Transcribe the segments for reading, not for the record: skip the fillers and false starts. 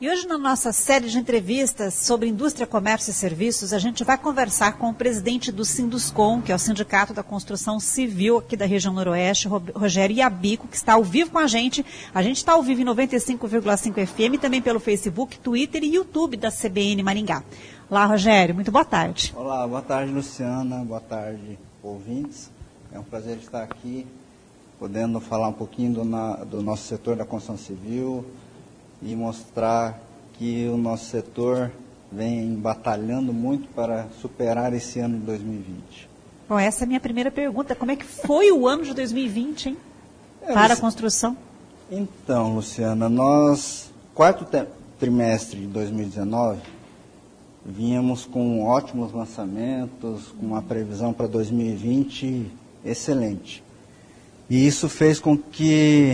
E hoje, na nossa série de entrevistas sobre indústria, comércio e serviços, a gente vai conversar com o presidente do Sinduscon, que é o Sindicato da Construção Civil aqui da região Noroeste, Rogério Iabico, que está ao vivo com a gente. A gente está ao vivo em 95,5 FM, também pelo Facebook, Twitter e YouTube da CBN Maringá. Olá, Rogério, muito boa tarde. Olá, boa tarde, Luciana, boa tarde, ouvintes. É um prazer estar aqui, podendo falar um pouquinho do nosso setor da construção civil e mostrar que o nosso setor vem batalhando muito para superar esse ano de 2020. Bom, essa é a minha primeira pergunta. Como é que foi o ano de 2020, hein? Para a construção? Então, Luciana, nós, quarto trimestre de 2019, vínhamos com ótimos lançamentos, com uma previsão para 2020 excelente. E isso fez com que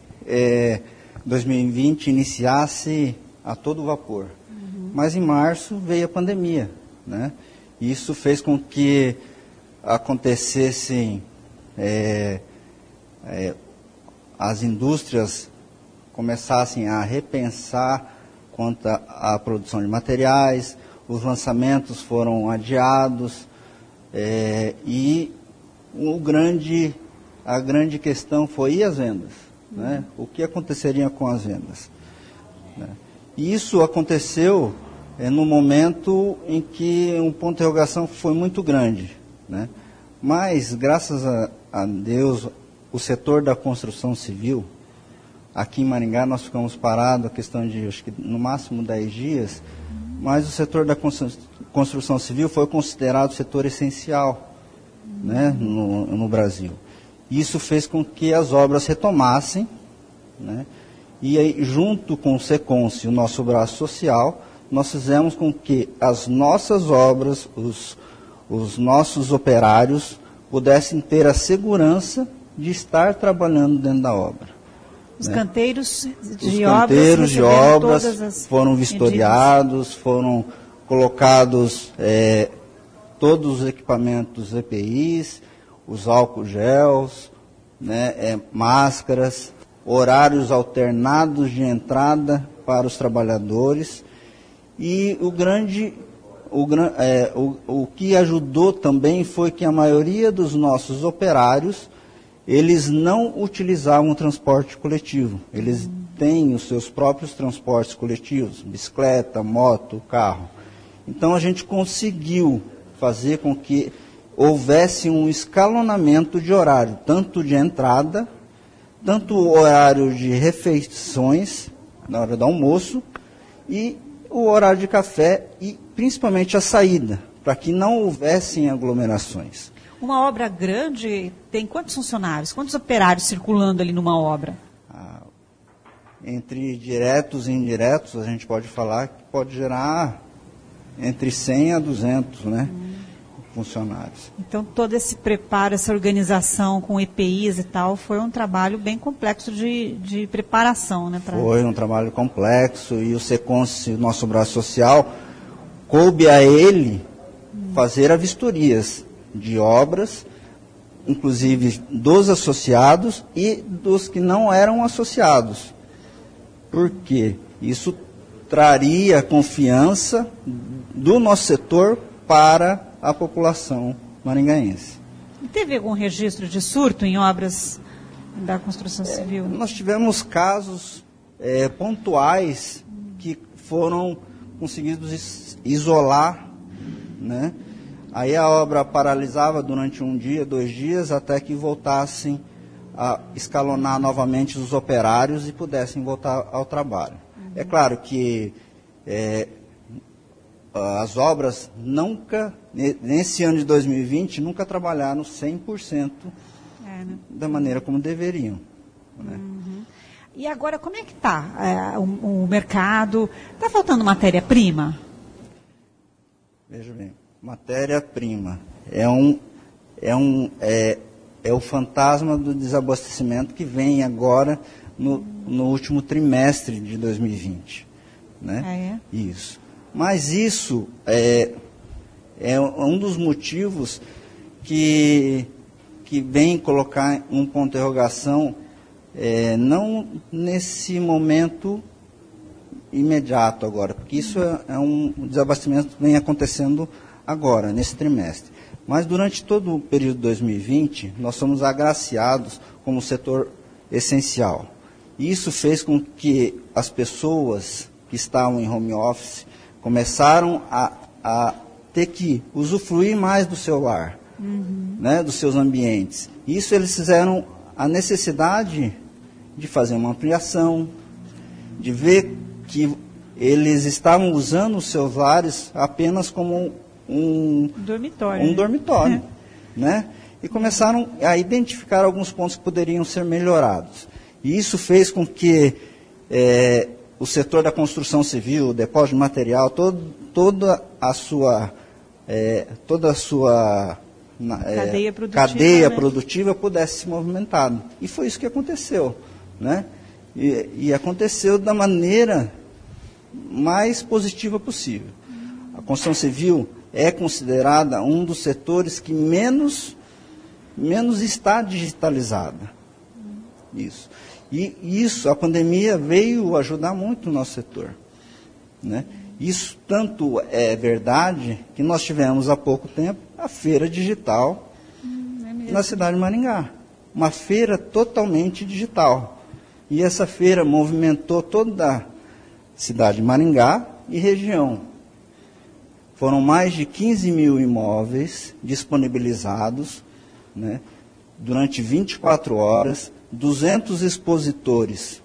2020 iniciasse a todo vapor. Mas em março veio a pandemia, né? E isso fez com que acontecessem, as indústrias começassem a repensar quanto à produção de materiais, os lançamentos foram adiados, e a grande questão foi as vendas. Né? O que aconteceria com as vendas? Né? E isso aconteceu no momento em que um ponto de interrogação foi muito grande. Né? Mas, graças a Deus, o setor da construção civil, aqui em Maringá nós ficamos parados a questão de, acho que no máximo 10 dias, mas o setor da construção civil foi considerado setor essencial, né, no Brasil. Isso fez com que as obras retomassem, né? E aí, junto com o SECONS e o nosso braço social, nós fizemos com que as nossas obras, os nossos operários, pudessem ter a segurança de estar trabalhando dentro da obra. Os né? canteiros de obras foram vistoriados, foram colocados todos os equipamentos EPIs, os álcool gels, né, máscaras, horários alternados de entrada para os trabalhadores. E o que ajudou também foi que a maioria dos nossos operários, eles não utilizavam o transporte coletivo. Eles têm os seus próprios transportes coletivos, bicicleta, moto, carro. Então a gente conseguiu fazer com que houvesse um escalonamento de horário, tanto de entrada, tanto o horário de refeições, na hora do almoço, e o horário de café e principalmente a saída, para que não houvessem aglomerações. Uma obra grande tem quantos funcionários, quantos operários circulando ali numa obra? Entre diretos e indiretos, a gente pode falar que pode gerar entre 100 a 200, né? Funcionários. Então, todo esse preparo, essa organização com EPIs e tal, foi um trabalho bem complexo de preparação, né? Foi um trabalho complexo e o SECONS, o nosso braço social, coube a ele fazer a vistorias de obras, inclusive dos associados e dos que não eram associados. Por quê? Isso traria confiança do nosso setor para a população maringaense. E teve algum registro de surto em obras da construção civil? Nós tivemos casos pontuais que foram conseguidos isolar, né? Aí a obra paralisava durante 1 dia, 2 dias, até que voltassem a escalonar novamente os operários e pudessem voltar ao trabalho. É claro que as obras nunca, nesse ano de 2020, nunca trabalharam 100% da maneira como deveriam. Né? E agora, como é que está o mercado? Está faltando matéria-prima? Veja bem, matéria-prima é o fantasma do desabastecimento que vem agora no último trimestre de 2020. Né? Isso. Mas isso é um dos motivos que vem colocar um ponto de interrogação, não nesse momento imediato agora, porque isso é um desabastecimento que vem acontecendo agora, nesse trimestre. Mas durante todo o período de 2020, nós somos agraciados como setor essencial. E isso fez com que as pessoas que estavam em home office começaram a ter que usufruir mais do seu lar, né, dos seus ambientes. Isso eles fizeram a necessidade de fazer uma ampliação, de ver que eles estavam usando os seus lares apenas como um dormitório, né? E começaram a identificar alguns pontos que poderiam ser melhorados. E isso fez com que o setor da construção civil, o depósito de material, toda a sua cadeia produtiva pudesse se movimentar. E foi isso que aconteceu, né? E aconteceu da maneira mais positiva possível. A construção civil é considerada um dos setores que menos está digitalizada. Isso. E isso, a pandemia veio ajudar muito o nosso setor, né? Isso tanto é verdade que nós tivemos há pouco tempo a Feira Digital na cidade de Maringá. Uma feira totalmente digital. E essa feira movimentou toda a cidade de Maringá e região. Foram mais de 15 mil imóveis disponibilizados, né, durante 24 horas, 200 expositores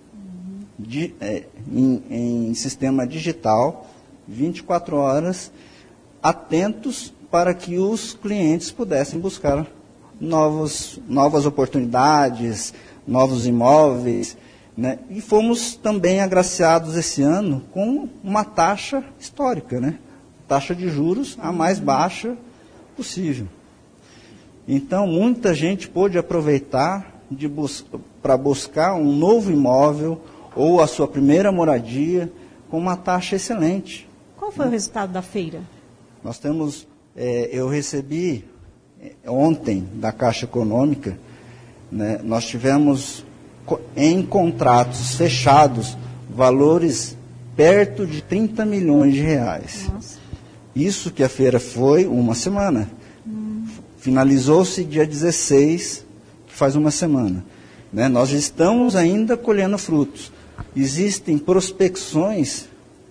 em sistema digital, 24 horas, atentos para que os clientes pudessem buscar novas oportunidades, novos imóveis, né? E fomos também agraciados esse ano com uma taxa histórica, né? Taxa de juros a mais baixa possível. Então, muita gente pôde aproveitar para buscar um novo imóvel ou a sua primeira moradia com uma taxa excelente. Qual foi o resultado da feira? Nós temos, eu recebi ontem da Caixa Econômica, né, nós tivemos em contratos fechados valores perto de 30 milhões de reais. Nossa. Isso que a feira foi uma semana. Finalizou-se dia 16, que faz uma semana. Né? Nós estamos ainda colhendo frutos. Existem prospecções,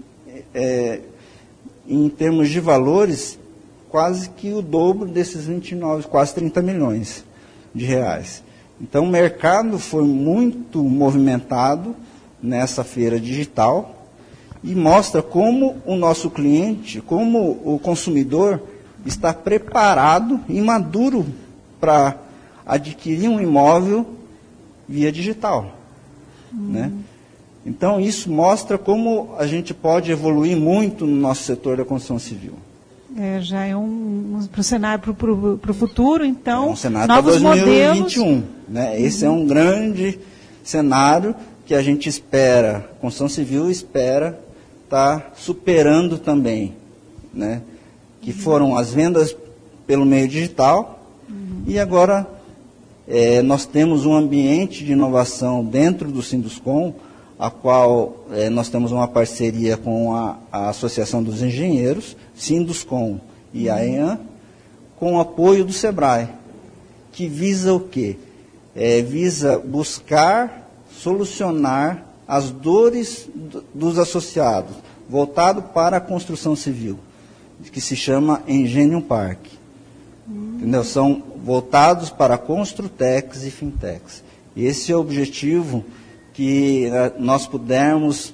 em termos de valores, quase que o dobro desses 29, quase 30 milhões de reais. Então, o mercado foi muito movimentado nessa feira digital e mostra como o nosso cliente, como o consumidor está preparado e maduro para adquirir um imóvel via digital. Né? Então, isso mostra como a gente pode evoluir muito no nosso setor da construção civil. Já é para o cenário, para o futuro, então, um cenário novos para 2021. Modelos. Né? Esse é um grande cenário que a gente espera, a construção civil espera estar superando também, né? Que foram as vendas pelo meio digital, e agora nós temos um ambiente de inovação dentro do Sinduscom, a qual nós temos uma parceria com a Associação dos Engenheiros, Sinduscom e a EAN, com o apoio do SEBRAE, que visa o quê? Visa buscar solucionar as dores dos associados, voltado para a construção civil, que se chama Engenium Park. Entendeu? São voltados para Construtecs e Fintechs. Esse é o objetivo que nós pudermos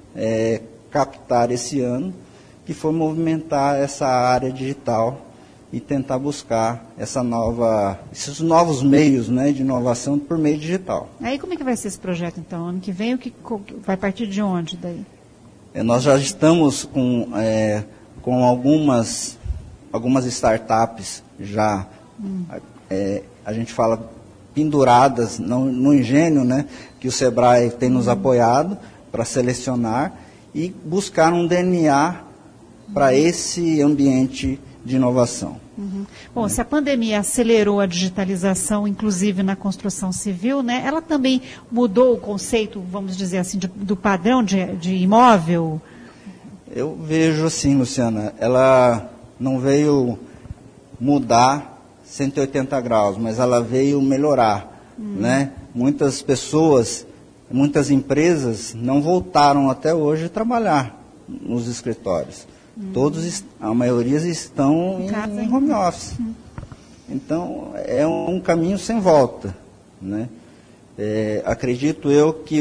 captar esse ano, que foi movimentar essa área digital e tentar buscar esses novos meios, né, de inovação por meio digital. Aí como é que vai ser esse projeto, então? Ano que vem, vai partir de onde daí? Nós já estamos com algumas startups já, a gente fala penduradas no Engenho, né, que o SEBRAE tem nos apoiado para selecionar e buscar um DNA para esse ambiente de inovação. Uhum. Bom, se a pandemia acelerou a digitalização, inclusive na construção civil, né, ela também mudou o conceito, vamos dizer assim, do padrão de imóvel? Eu vejo assim, Luciana, ela não veio mudar 180 graus, mas ela veio melhorar, né? Muitas pessoas, muitas empresas não voltaram até hoje a trabalhar nos escritórios. A maioria estão em home office. Então, é um caminho sem volta, né? Acredito eu que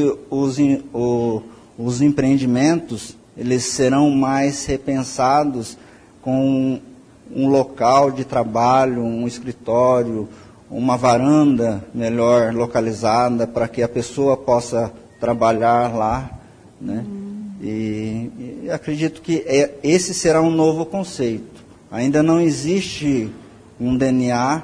os empreendimentos, eles serão mais repensados com um local de trabalho, um escritório, uma varanda melhor localizada para que a pessoa possa trabalhar lá, né? E acredito que esse será um novo conceito. Ainda não existe um DNA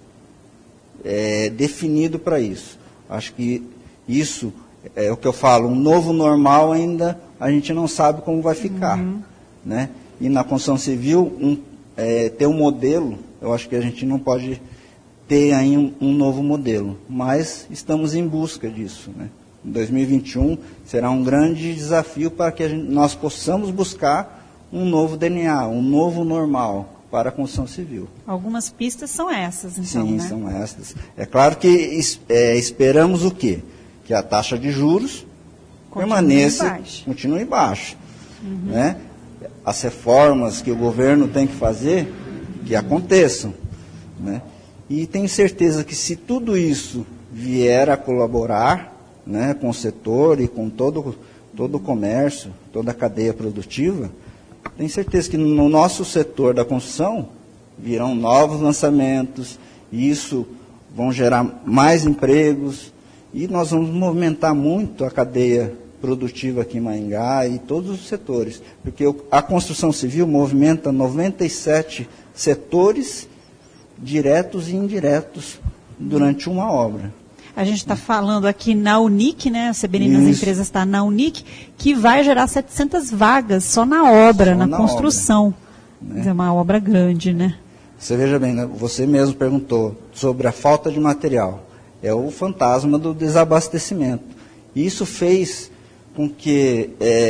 definido para isso. Acho que isso é o que eu falo, um novo normal ainda a gente não sabe como vai ficar, né? E na construção civil, ter um modelo, eu acho que a gente não pode ter aí um novo modelo, mas estamos em busca disso, né? Em 2021 será um grande desafio para que nós possamos buscar um novo DNA, um novo normal para a construção civil. Algumas pistas são essas, então, Sim, né? são essas. É claro que esperamos o quê? Que a taxa de juros continue baixa. Né? As reformas que o governo tem que fazer, que aconteçam. Né? E tenho certeza que se tudo isso vier a colaborar, né, com o setor e com todo o comércio, toda a cadeia produtiva, tenho certeza que no nosso setor da construção virão novos lançamentos, e isso vão gerar mais empregos, e nós vamos movimentar muito a cadeia produtiva aqui em Maringá e todos os setores, porque a construção civil movimenta 97 setores diretos e indiretos durante uma obra. A gente está falando aqui na Unic, né? A CBN das Empresas está na Unic, que vai gerar 700 vagas só na obra, na construção. Obra, né? É uma obra grande, né? Você veja bem, né? Você mesmo perguntou sobre a falta de material. É o fantasma do desabastecimento. E isso fez com que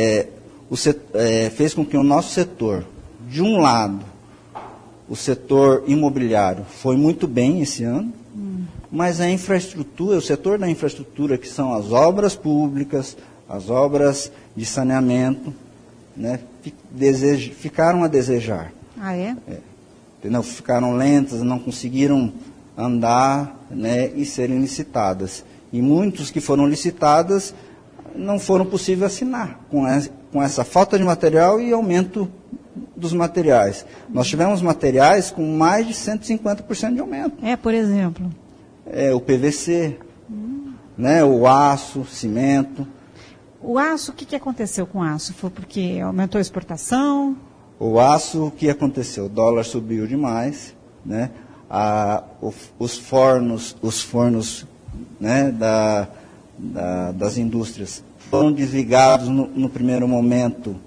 o nosso setor, de um lado, o setor imobiliário foi muito bem esse ano, mas a infraestrutura, o setor da infraestrutura, que são as obras públicas, as obras de saneamento, né, ficaram a desejar. Ah, é? Entendeu? Ficaram lentas, não conseguiram andar, né, e serem licitadas. E muitos que foram licitadas não foram possível assinar com essa falta de material e aumento dos materiais. Nós tivemos materiais com mais de 150% de aumento. Por exemplo? O PVC, né, o aço, cimento. O aço, o que aconteceu com o aço? Foi porque aumentou a exportação? O aço, o que aconteceu? O dólar subiu demais, né? Os fornos, né, das indústrias foram desligados no primeiro momento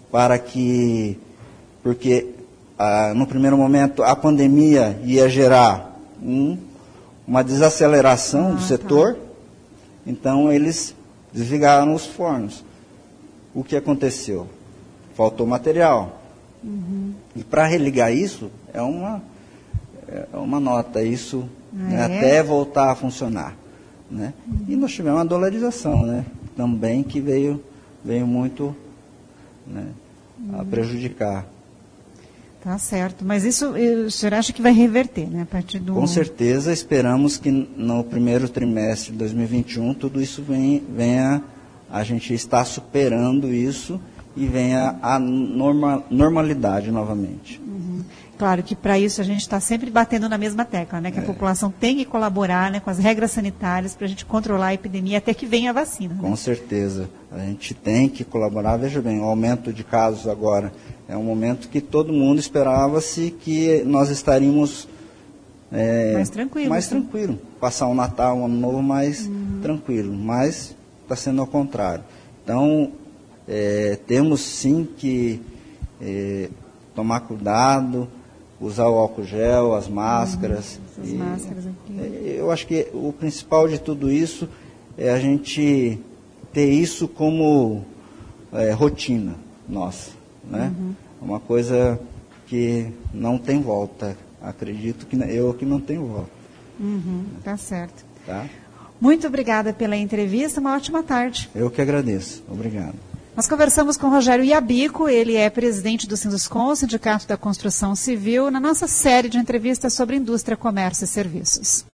porque no primeiro momento a pandemia ia gerar uma desaceleração do setor, então eles desligaram os fornos. O que aconteceu? Faltou material. E para religar isso, é uma nota, isso né, até voltar a funcionar. Né? E nós tivemos uma dolarização, né, também, que veio muito, né, a prejudicar. Tá certo, mas isso o senhor acha que vai reverter, né? A partir do... Com certeza, esperamos que no primeiro trimestre de 2021 tudo isso venha, a gente está superando isso e venha a normalidade novamente. Claro que para isso a gente está sempre batendo na mesma tecla, né? Que a população tem que colaborar, né, com as regras sanitárias para a gente controlar a epidemia até que venha a vacina. Com certeza, a gente tem que colaborar. Veja bem, o aumento de casos agora é um momento que todo mundo esperava-se que nós estaríamos mais tranquilo, passar o Natal, o Ano Novo mais tranquilo, mas está sendo ao contrário. Então, temos sim que tomar cuidado, usar o álcool gel, as máscaras. Essas máscaras aqui. Eu acho que o principal de tudo isso é a gente ter isso como rotina nossa, né? Uma coisa que não tem volta. Acredito que que não tenho volta. Tá certo. Tá? Muito obrigada pela entrevista, uma ótima tarde. Eu que agradeço. Obrigado. Nós conversamos com Rogério Iabico, ele é presidente do Sinduscon, Sindicato da Construção Civil, na nossa série de entrevistas sobre indústria, comércio e serviços.